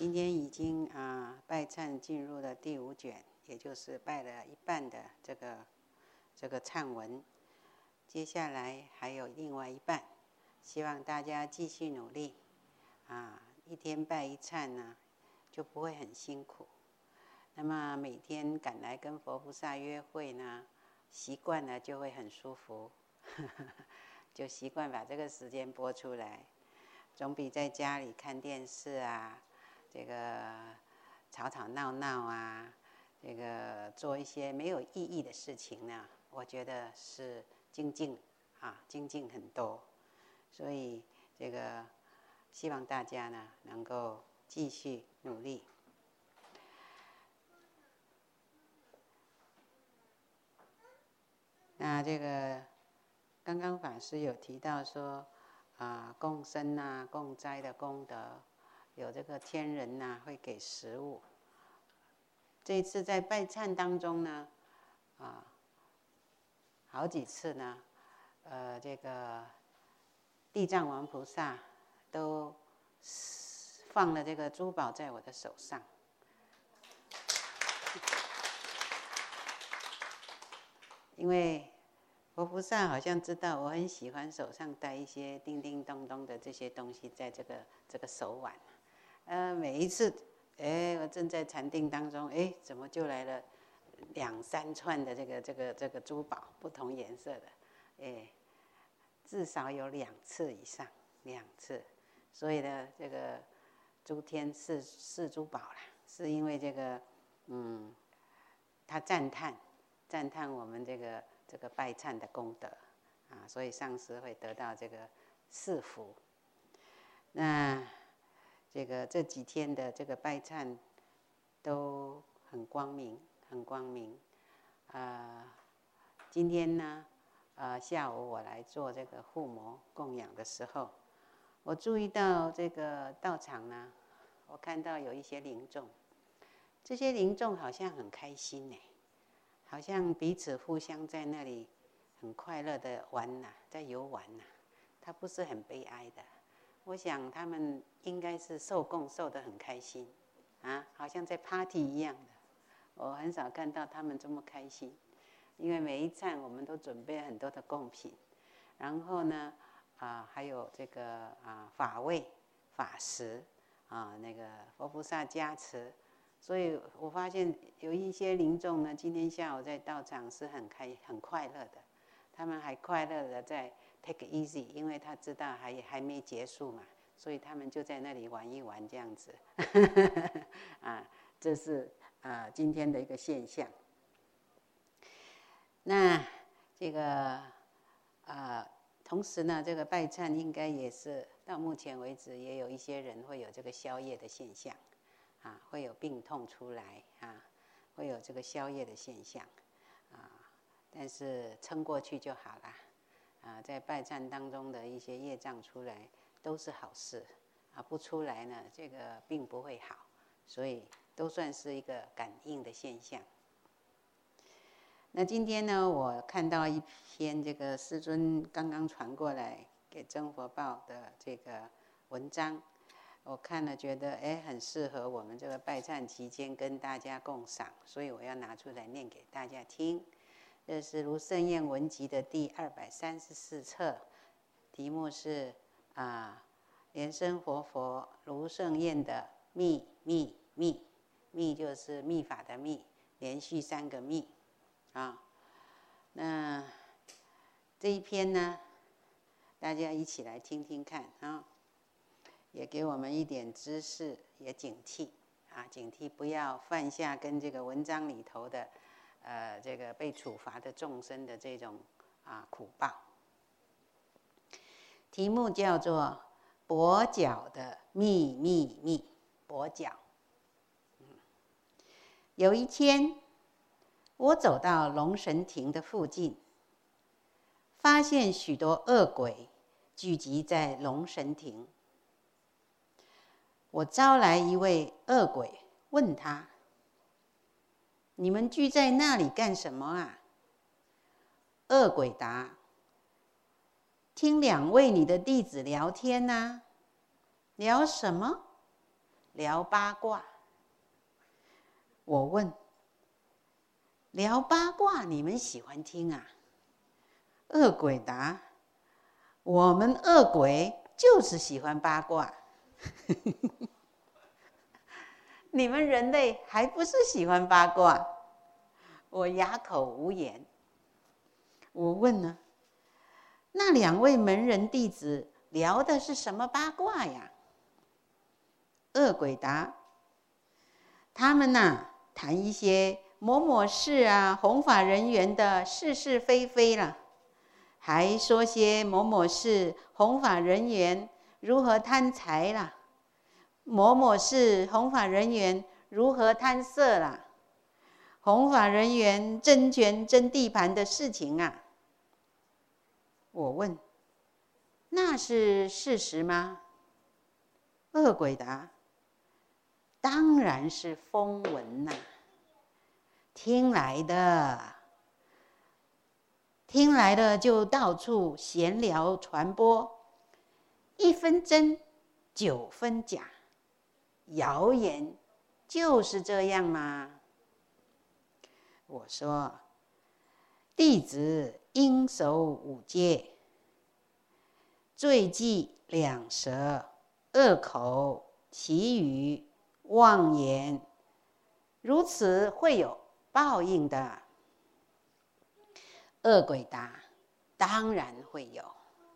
今天已经拜忏进入了第5卷，也就是拜了一半的这个忏文。接下来还有另外一半，希望大家继续努力一天拜一忏呢，就不会很辛苦。那么每天赶来跟佛菩萨约会呢，习惯了就会很舒服，就习惯把这个时间拨出来，总比在家里看电视这个吵吵闹闹这个做一些没有意义的事情呢，我觉得是精进很多。所以这个希望大家呢能够继续努力。那这个刚刚法师有提到说共生共斋的功德，有这个天人会给食物。这一次在拜忏当中呢好几次呢这个地藏王菩萨都放了这个珠宝在我的手上。因为佛菩萨好像知道我很喜欢手上戴一些叮叮咚咚的这些东西在这个手腕。每一次我正在禅定当中，怎么就来了2、3串的这个珠宝，不同颜色的，至少有2次以上，2次。所以呢，这个诸天是珠宝啦，是因为这个他赞叹我们这个拜忏的功德所以上师会得到这个4福。那这几天的这个拜忏都很光明，很光明。今天呢下午我来做这个护摩供养的时候，我注意到这个道场呢，我看到有一些灵众，这些灵众好像很开心好像彼此互相在那里很快乐的玩在游玩他不是很悲哀的。我想他们应该是受供受得很开心好像在 party 一样的。我很少看到他们这么开心，因为每一餐我们都准备很多的贡品，然后呢还有这个法味法食那个佛菩萨加持。所以我发现有一些灵众呢，今天下午在道场是很快乐的，他们还快乐的在 take it easy， 因为他知道还没结束嘛，所以他们就在那里玩一玩这样子。这是今天的一个现象。那这个同时呢，这个拜忏应该也是到目前为止也有一些人会有这个宵夜的现象会有病痛出来会有这个宵夜的现象但是撑过去就好了在拜忏当中的一些业障出来都是好事不出来呢，这个病不会好，所以都算是一个感应的现象。那今天呢，我看到一篇这个师尊刚刚传过来给真佛报的这个文章，我看了觉得很适合我们这个拜忏期间跟大家共赏，所以我要拿出来念给大家听。这是如圣愿文集的第234册，题目是莲生活佛如圣愿的密就是密法的密，连续3个密那这一篇呢，大家一起来听听看也给我们一点知识，也警惕警惕不要犯下跟这个文章里头的这个被处罚的众生的这种苦报。题目叫做跛脚的密，跛脚。有一天，我走到龙神亭的附近，发现许多恶鬼聚集在龙神亭。我招来一位恶鬼，问他：“你们聚在那里干什么恶鬼答：“听2位你的弟子聊天聊什么？ 聊八卦。我问：聊八卦你们喜欢听啊？恶鬼答：我们恶鬼就是喜欢八卦。你们人类还不是喜欢八卦？我哑口无言。我问呢，那2位门人弟子聊的是什么八卦呀？恶鬼答：他们谈一些某某事啊，弘法人员的是是非非了，还说些某某事弘法人员如何贪财啦，某某事弘法人员如何贪色啦，弘法人员争权争地盘的事情啊。我问：那是事实吗？恶鬼答：当然是风闻听来的就到处闲聊传播，1分真9分假，谣言就是这样吗？我说：弟子应守5戒，罪忌2舌、恶口、绮语、妄言，如此会有报应的。恶鬼答：当然会有。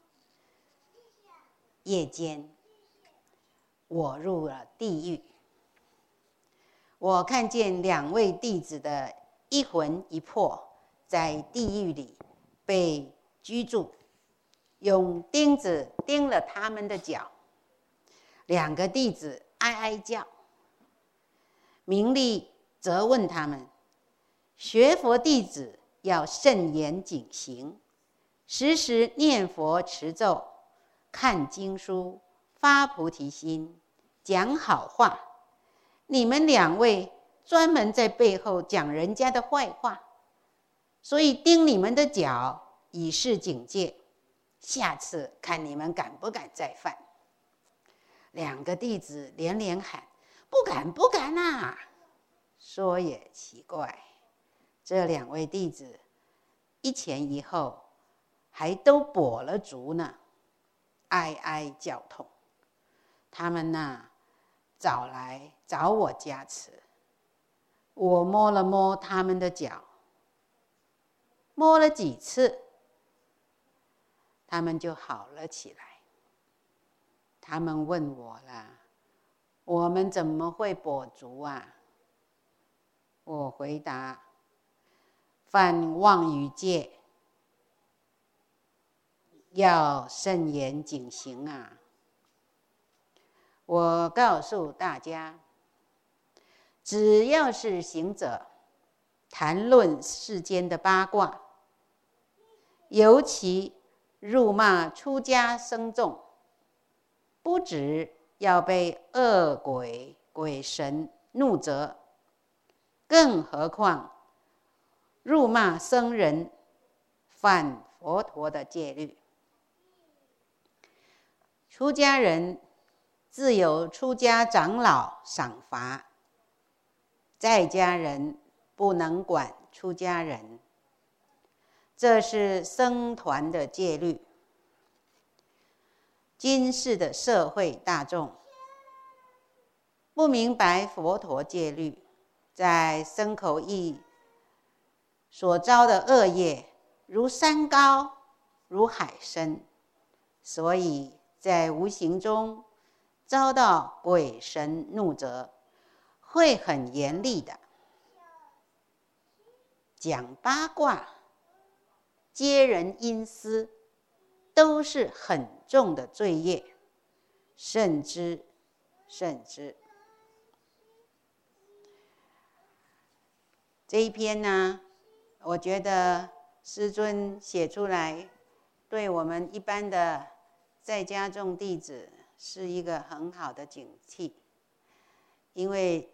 夜间，我入了地狱，我看见2位弟子的一魂一魄在地狱里被拘住，用钉子钉了他们的脚。2个弟子哀哀叫。名利责问他们：学佛弟子要慎言谨行，时时念佛持咒，看经书，发菩提心，讲好话。你们2位专门在背后讲人家的坏话，所以钉你们的脚，以示警戒。下次看你们敢不敢再犯。2个弟子连连喊：不敢不敢啊！说也奇怪，这2位弟子一前一后还都跛了足呢，哀哀叫痛。他们来找我加持，我摸了摸他们的脚，摸了几次，他们就好了起来。他们问我啦：我们怎么会跛足啊？我回答：犯妄语戒，要慎言谨行啊。我告诉大家，只要是行者谈论世间的八卦，尤其辱骂出家僧众，不只要被恶鬼鬼神怒责，更何况辱骂僧人，犯佛陀的戒律。出家人自有出家长老赏罚，在家人不能管出家人，这是僧团的戒律。今世的社会大众不明白佛陀戒律，在身口意所遭的恶业如山高如海深，所以在无形中遭到鬼神怒责，会很严厉的。讲八卦、揭人阴私，都是很重的罪业，慎之慎之。这一篇呢，我觉得师尊写出来，对我们一般的在家众弟子是一个很好的警惕，因为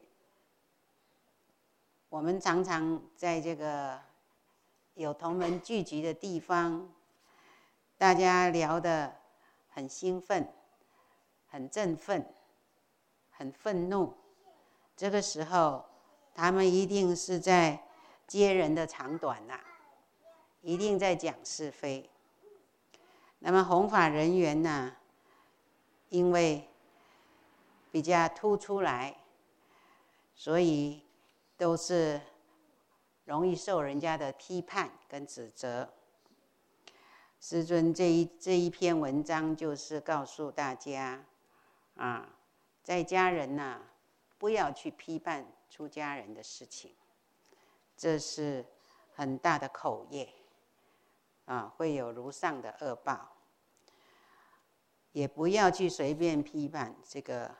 我们常常在这个有同门聚集的地方，大家聊得很兴奋，很振奋， 很愤怒，这个时候他们一定是在揭人的长短呐，一定在讲是非。那么弘法人员呢，因为比较突出来，所以都是容易受人家的批判跟指责。师尊这一篇文章就是告诉大家啊，在家人呐，不要去批判出家人的事情，这是很大的口业啊，会有如上的恶报。也不要去随便批判这个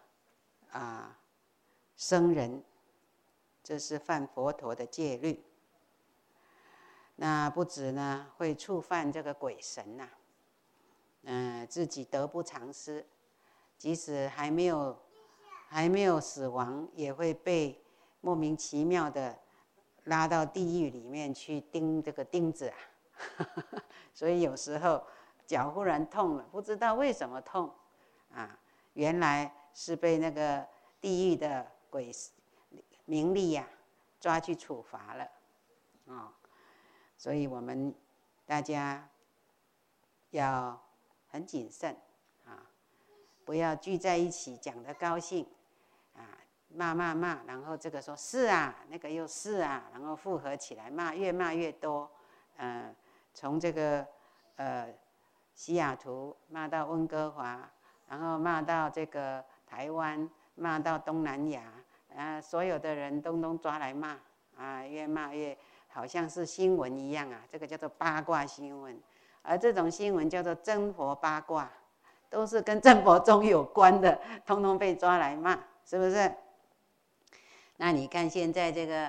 僧人，这是犯佛陀的戒律。那不止呢，会触犯这个鬼神呐，自己得不偿失，即使还没有死亡，也会被莫名其妙的拉到地狱里面去钉这个钉子啊。所以有时候脚忽然痛了，不知道为什么痛啊，原来是被那个地狱的鬼名利呀抓去处罚了啊。所以我们大家要很谨慎啊，不要聚在一起讲得高兴啊，骂，然后这个说是啊，那个又是啊，然后复合起来骂，越骂越多。从这个西雅图骂到温哥华，然后骂到这个台湾，骂到东南亚，所有的人都抓来骂啊，越骂越好像是新闻一样啊，这个叫做八卦新闻，而这种新闻叫做真佛八卦，都是跟真佛宗有关的，通通被抓来骂，是不是？那你看现在这个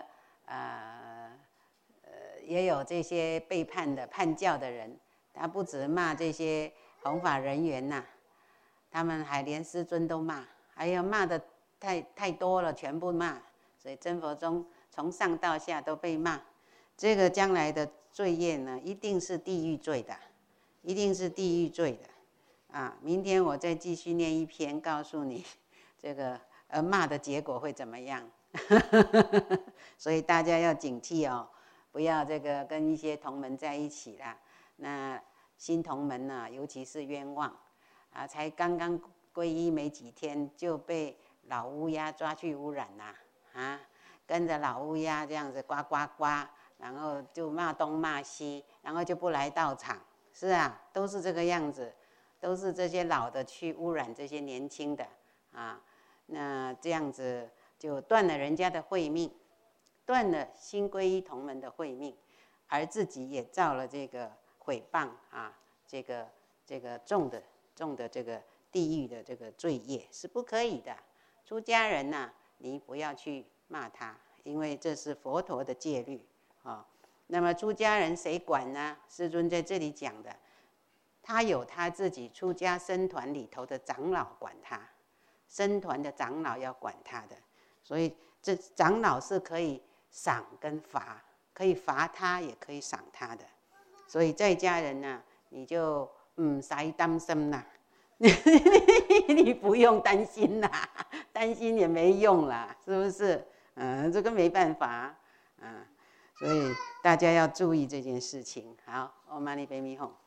也有这些背叛的叛教的人，他不止骂这些弘法人员呐，他们还连师尊都骂，还有骂的太多了，全部骂，所以真佛宗从上到下都被骂。这个将来的罪业呢，一定是地狱罪的，一定是地狱罪的啊！明天我再继续念一篇，告诉你这个骂的结果会怎么样。所以大家要警惕哦，不要这个跟一些同门在一起啦。那新同门呢，尤其是冤枉啊，才刚刚皈依没几天就被老乌鸦抓去污染啦啊！跟着老乌鸦这样子呱呱呱，然后就骂东骂西，然后就不来道场。是啊，都是这个样子，都是这些老的去污染这些年轻的啊。那这样子就断了人家的慧命，断了新皈依同门的慧命，而自己也造了这个毁谤啊，这个重的这个地狱的这个罪业是不可以的。出家人呐，你不要去骂他，因为这是佛陀的戒律啊。那么出家人谁管呢？师尊在这里讲的，他有他自己出家僧团里头的长老管他，僧团的长老要管他的，所以这长老是可以赏跟罚，可以罚他，也可以赏他的。所以在家人呢，你就使担心啦，你不用担心啦，担心也没用啦，是不是？这个没办法，所以大家要注意这件事情。好，Om Mani Padme Hum。